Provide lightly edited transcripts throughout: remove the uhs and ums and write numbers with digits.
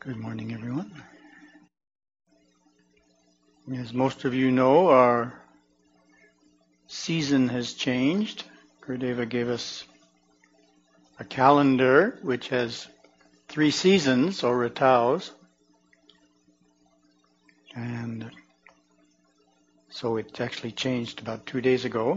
Good morning, everyone. As most of you know, our season has changed. Gurudeva gave us a calendar which has 3 seasons, or ritaus. And so it actually changed about 2 days ago.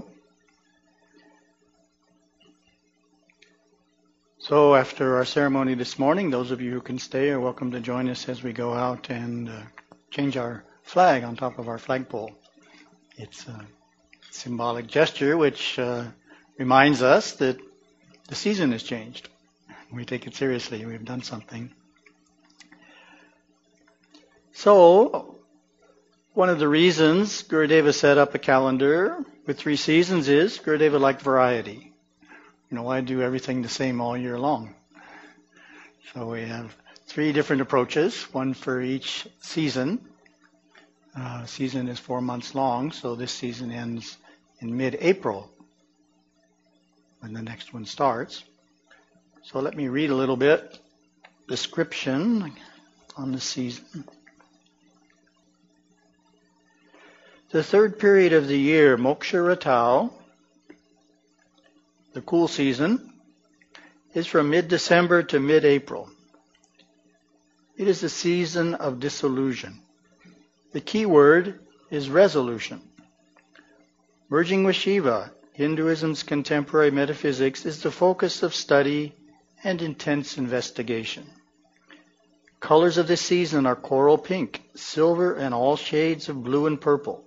So after our ceremony this morning, those of you who can stay are welcome to join us as we go out and change our flag on top of our flagpole. It's a symbolic gesture which reminds us that the season has changed. We take it seriously. We've done something. So, one of the reasons Gurudeva set up a calendar with 3 seasons is Gurudeva liked variety. Why do everything the same all year long? So we have 3 different approaches, one for each season. Season is 4 months long, so this season ends in mid-April when the next one starts. So let me read a little bit description on the season. The 3rd period of the year, Moksha Ritau, the cool season, is from mid-December to mid-April. It is the season of dissolution. The key word is resolution. Merging with Shiva, Hinduism's contemporary metaphysics, is the focus of study and intense investigation. Colors of this season are coral pink, silver, and all shades of blue and purple.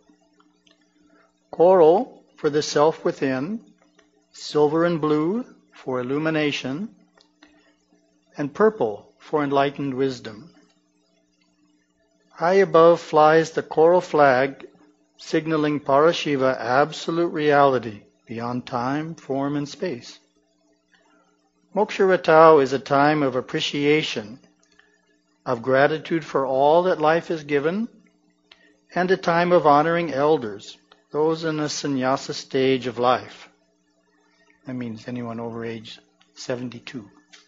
Coral for the self within, silver and blue for illumination, and purple for enlightened wisdom. High above flies the coral flag, signaling Parashiva absolute reality beyond time, form, and space. Moksha Ritau is a time of appreciation, of gratitude for all that life has given, and a time of honoring elders, those in the sannyasa stage of life. That means anyone over age 72.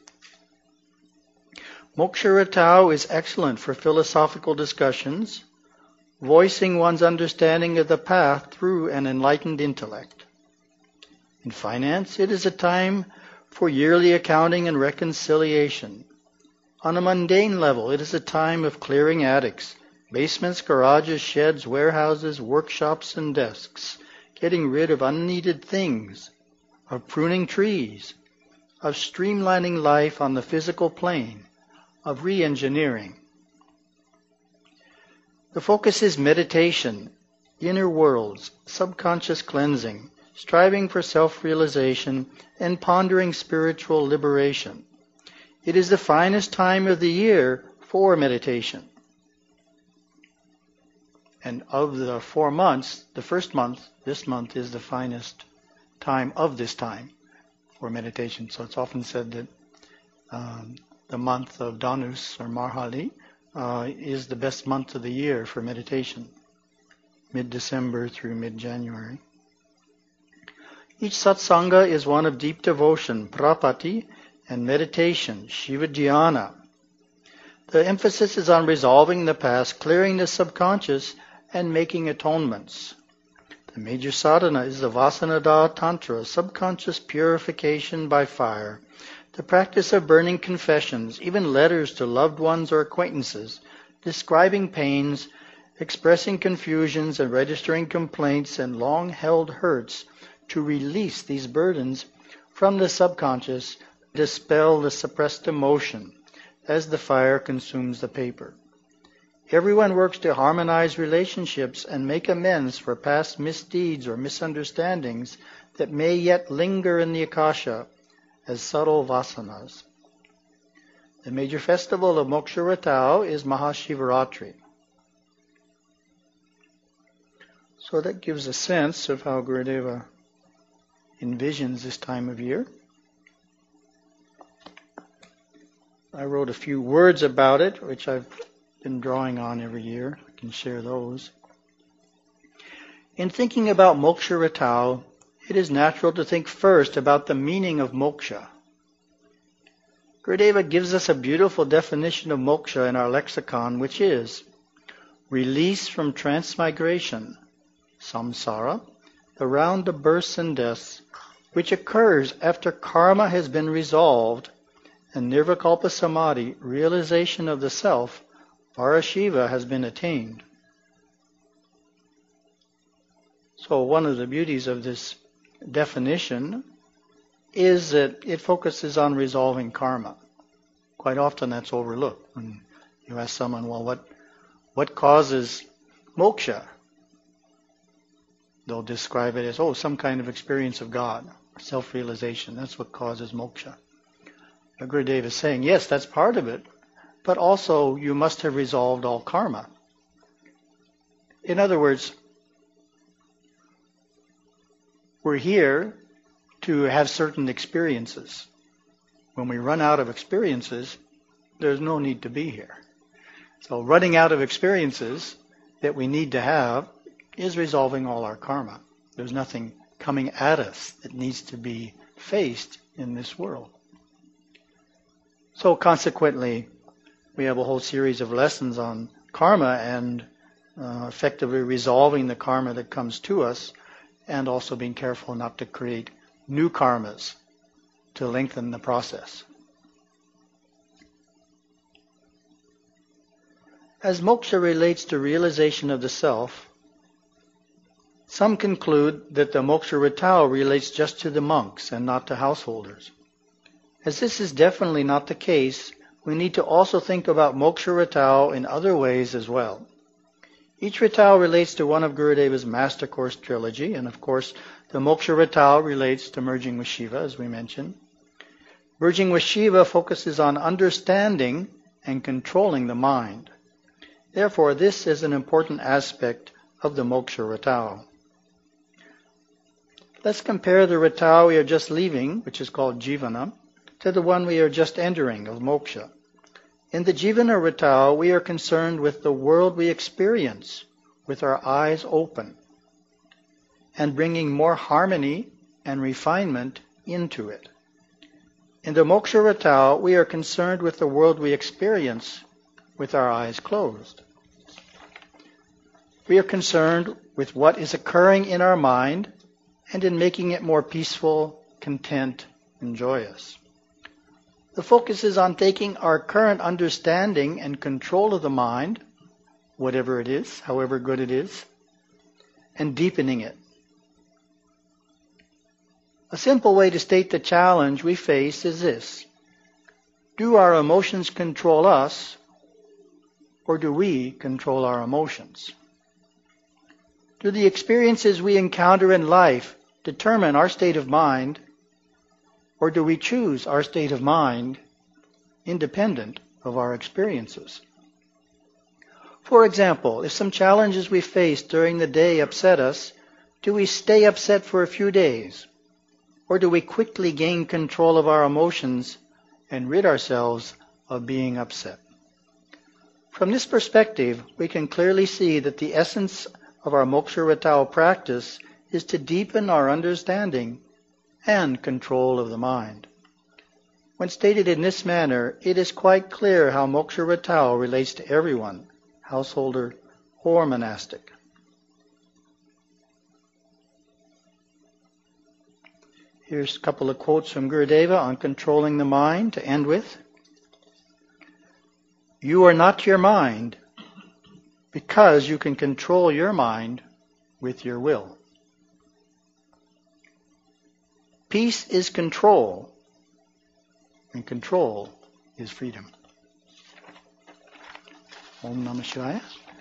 Moksha Ritau is excellent for philosophical discussions, voicing one's understanding of the path through an enlightened intellect. In finance, it is a time for yearly accounting and reconciliation. On a mundane level, it is a time of clearing attics, basements, garages, sheds, warehouses, workshops, and desks, getting rid of unneeded things, of pruning trees, of streamlining life on the physical plane, of re-engineering. The focus is meditation, inner worlds, subconscious cleansing, striving for self-realization, and pondering spiritual liberation. It is the finest time of the year for meditation. And of the 4 months, the first month, this month, is the finest time of this time for meditation. So it's often said that the month of Dhanus or Marhali is the best month of the year for meditation, mid-December through mid-January. Each satsanga is one of deep devotion, prapati, and meditation, Shiva dhyana. The emphasis is on resolving the past, clearing the subconscious, and making atonements. The major sadhana is the Vasanada Tantra, subconscious purification by fire, the practice of burning confessions, even letters to loved ones or acquaintances, describing pains, expressing confusions, and registering complaints and long-held hurts to release these burdens from the subconscious, dispel the suppressed emotion as the fire consumes the paper. Everyone works to harmonize relationships and make amends for past misdeeds or misunderstandings that may yet linger in the akasha as subtle vasanas. The major festival of Moksha Ritau is Mahashivaratri. So that gives a sense of how Gurudeva envisions this time of year. I wrote a few words about it, which I've been drawing on every year. I can share those. In thinking about Moksha Ritau, it is natural to think first about the meaning of moksha. Gurudeva gives us a beautiful definition of moksha in our lexicon, which is release from transmigration, samsara, the round of births and deaths, which occurs after karma has been resolved and nirvikalpa samadhi, realization of the self, parashiva, has been attained. So one of the beauties of this definition is that it focuses on resolving karma. Quite often that's overlooked. When you ask someone, well, what causes moksha? They'll describe it as, some kind of experience of God, self-realization. That's what causes moksha. Gurudeva is saying, yes, that's part of it, but also you must have resolved all karma. In other words, we're here to have certain experiences. When we run out of experiences, there's no need to be here. So running out of experiences that we need to have is resolving all our karma. There's nothing coming at us that needs to be faced in this world. So consequently, we have a whole series of lessons on karma and effectively resolving the karma that comes to us, and also being careful not to create new karmas to lengthen the process. As moksha relates to realization of the self, some conclude that the moksha ritao relates just to the monks and not to householders. As this is definitely not the case, we need to also think about moksha ritao in other ways as well. Each ritao relates to one of Gurudeva's Master Course trilogy, and of course the moksha ritao relates to merging with Shiva, as we mentioned. Merging with Shiva focuses on understanding and controlling the mind. Therefore, this is an important aspect of the moksha ritao. Let's compare the ritao we are just leaving, which is called jivana, to the one we are just entering, of moksha. In the jivana ritao, we are concerned with the world we experience with our eyes open and bringing more harmony and refinement into it. In the moksha ritao, we are concerned with the world we experience with our eyes closed. We are concerned with what is occurring in our mind and in making it more peaceful, content, and joyous. The focus is on taking our current understanding and control of the mind, whatever it is, however good it is, and deepening it. A simple way to state the challenge we face is this: do our emotions control us, or do we control our emotions? Do the experiences we encounter in life determine our state of mind, or do we choose our state of mind independent of our experiences? For example, if some challenges we face during the day upset us, do we stay upset for a few days? Or do we quickly gain control of our emotions and rid ourselves of being upset? From this perspective, we can clearly see that the essence of our moksha ritao practice is to deepen our understanding and control of the mind. When stated in this manner, it is quite clear how moksha ritao relates to everyone, householder or monastic. Here's a couple of quotes from Gurudeva on controlling the mind to end with. You are not your mind because you can control your mind with your will. Peace is control, and control is freedom. Om Namah Shivaya.